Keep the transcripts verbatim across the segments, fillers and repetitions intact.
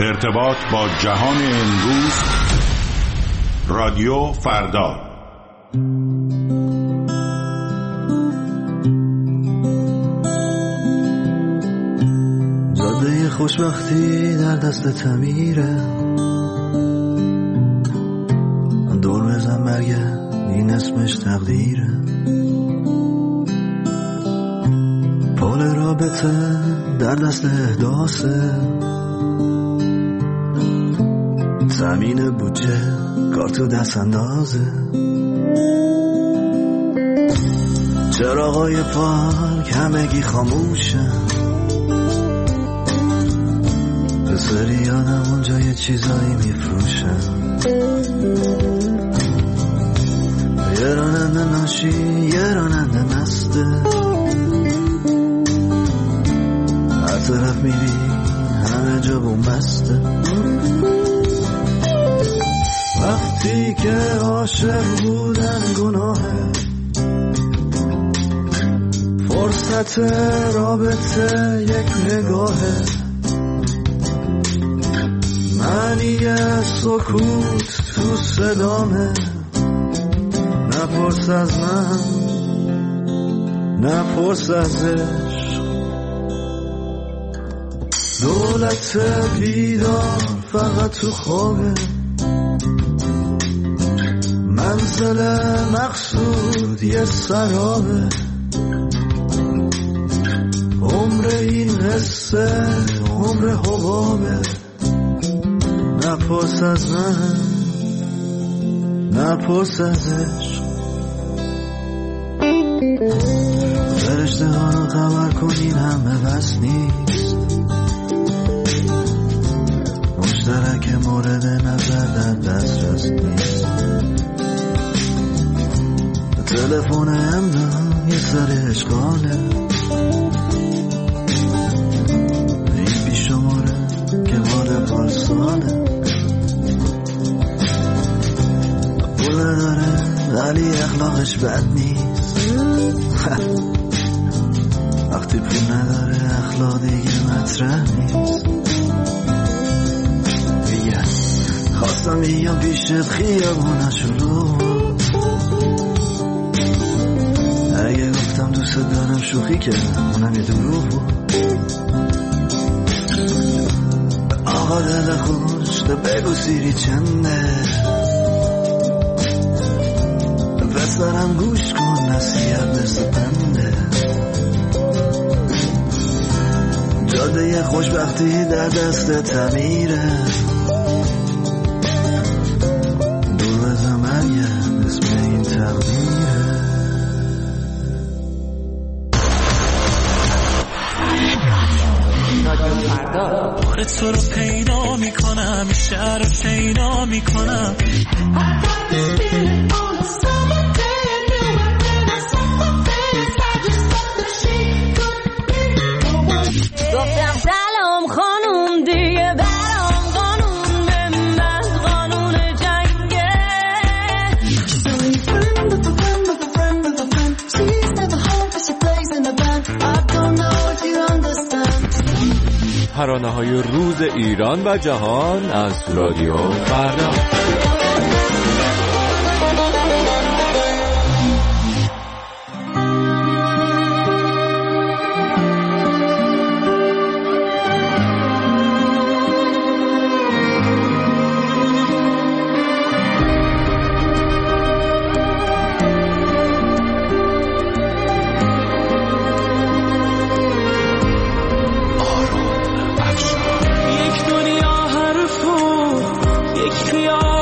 ارتباط با جهان امروز، رادیو فردا. جاده خوشبختی در دست تعمیره، دور بزن برگرد این اسمش تقدیره. پول رابطه در دست احداثه، زمین بودجه کار تو دست اندازه. چراغای پارک همگی خاموشن، پسری یادم اونجا یه چیزایی میفروشن. یه راننده ناشی یه راننده مسته، هر طرف میری همه جا بومبسته. وقتی که عاشق بودن گناهه، فرصت رابطه یک نگاهه. معنی سکوت تو صدامه، نپرس از من نپرس از عشق. دولت بیدار فقط تو خوابه، منزل مقصود یه سرابه. عمر این قصه عمر حبابه، نپرس از من نپرس از عشق. فرشته ها رو خبر کنین همه بس نیست، مشترک مورد نظر در دسترس نیست. تلفن امرا یه سر اشغاله، این بی شماره که مال پارساله. پول داره ولی اخلاقش بد نیست، وقتی پول نداره اخلاق دیگه مطرح نیست. میگه خواستم بیام پیشت خیابونش رو، اگه گفتم دوست دارم شوخی کردم اونم یه دروغ بود. آقا دل خوش تو بگو سیری چنده، پس دارم گوش کن نصیحت مثل پنده. جاده خوشبختی در دست تعمیره، دور بزن مرگم اسم این تقدیره. بار تو رو پیدا میکنم، شهر رو شیدا میکنم. گفتم سلام خانوم دیگه برام قانون بنداز، قانون جنگه. So you friend of a friend of a friend of a friend, she's never home but she plays in the band. I don't know if you understand. ترانه‌های روز ایران و جهان از رادیو فردا. یک دنیا حرف و یک خیال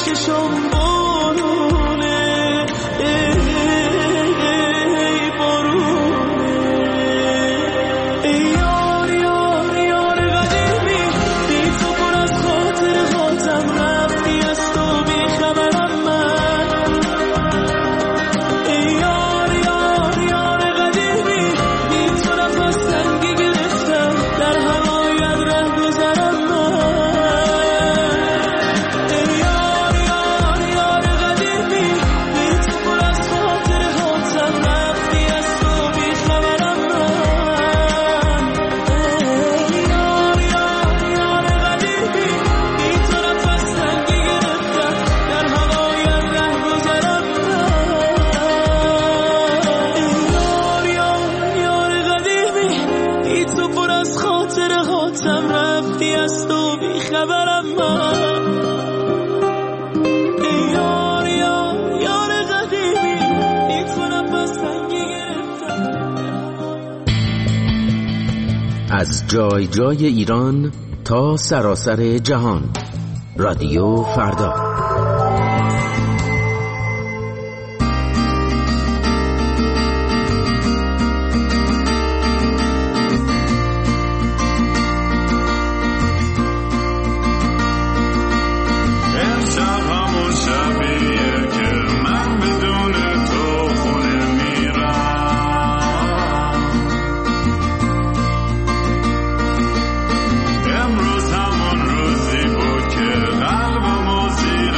چشم بارونه ای بارونه ای یار یار یار قدیمی بی تو پر از خاطر خاطم رفتی از تو بی خبرم من ای یار یار یار قدیمی بی تو نفس تنگی گرفتم در هوایت ره گذرم من ای یار یار یار قدیمی بی تو پر از خاطر خاطم رفتی از تو بی خبرم من ای یار یار یار قدیمی بی تو نفس تنگی گرفتم در هوایت ره گذرم من ای یار یار یار قدیمی بی تو پر از خاطر خاطم رفتی از تو بی خبرم من ای یار یار یار قدیمی بی تو نفس تنگی گرفتم از جای جای ایران تا سراسر جهان. رادیو فردا. امشب همون شبیه که من بدون تو خونه میرم. امروز همون روزی بود که قلبمو زیر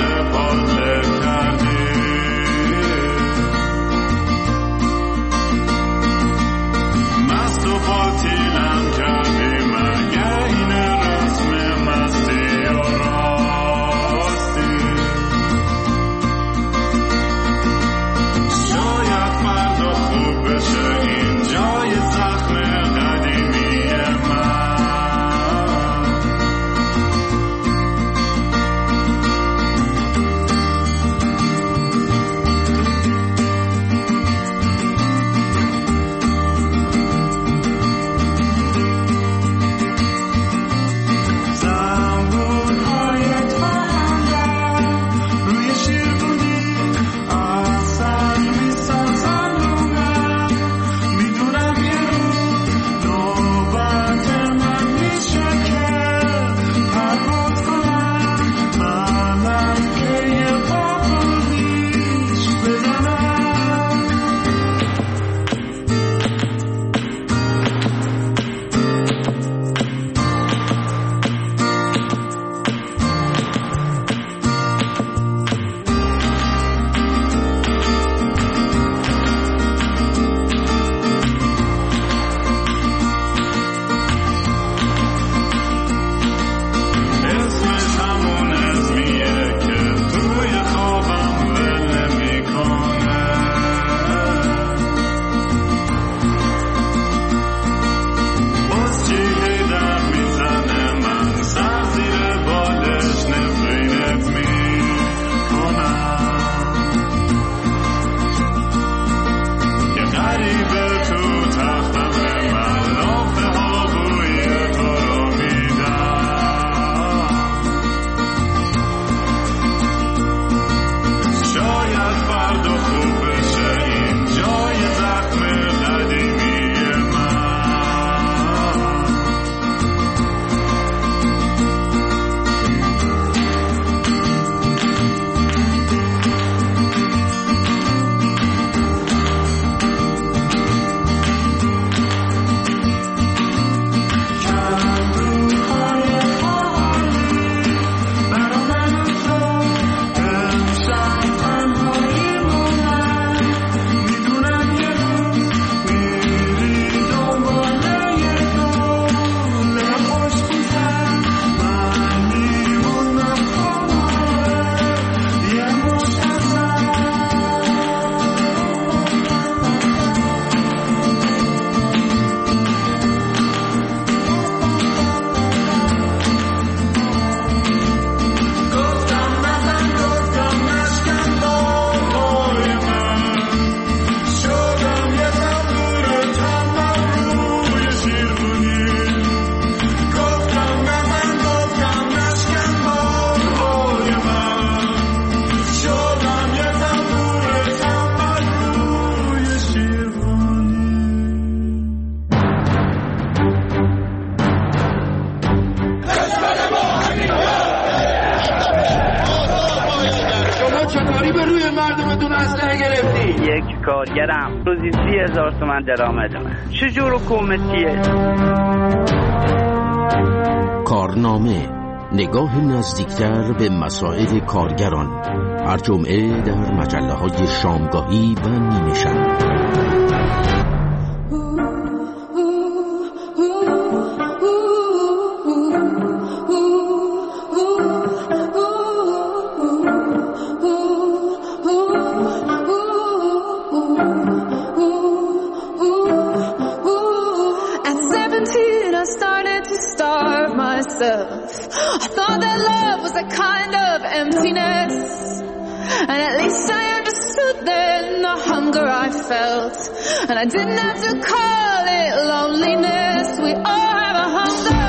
مردمتون اسلحه گرفتی؟ یک کارگرم روزی سی هزار تومن درآمدمه. چجور حکومتیه؟ کارنامه، نگاه نزدیکتر به مسائل کارگران، هر جمعه در مجله های شامگاهی و نیمه شب. I thought that love was a kind of emptiness, and at least I understood then the hunger I felt, and I didn't have to call it loneliness. We all have a hunger